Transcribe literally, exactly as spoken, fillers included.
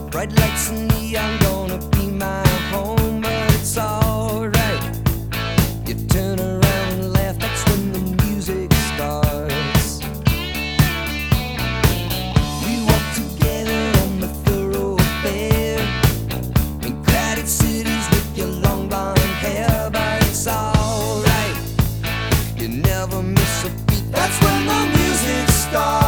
Bright lights and neon gonna be my home, but it's alright. You turn around and laugh, that's when the music starts. We walk together on the thoroughfare in crowded cities with your long blonde hair, but it's alright. You never miss a beat, that's when the music starts.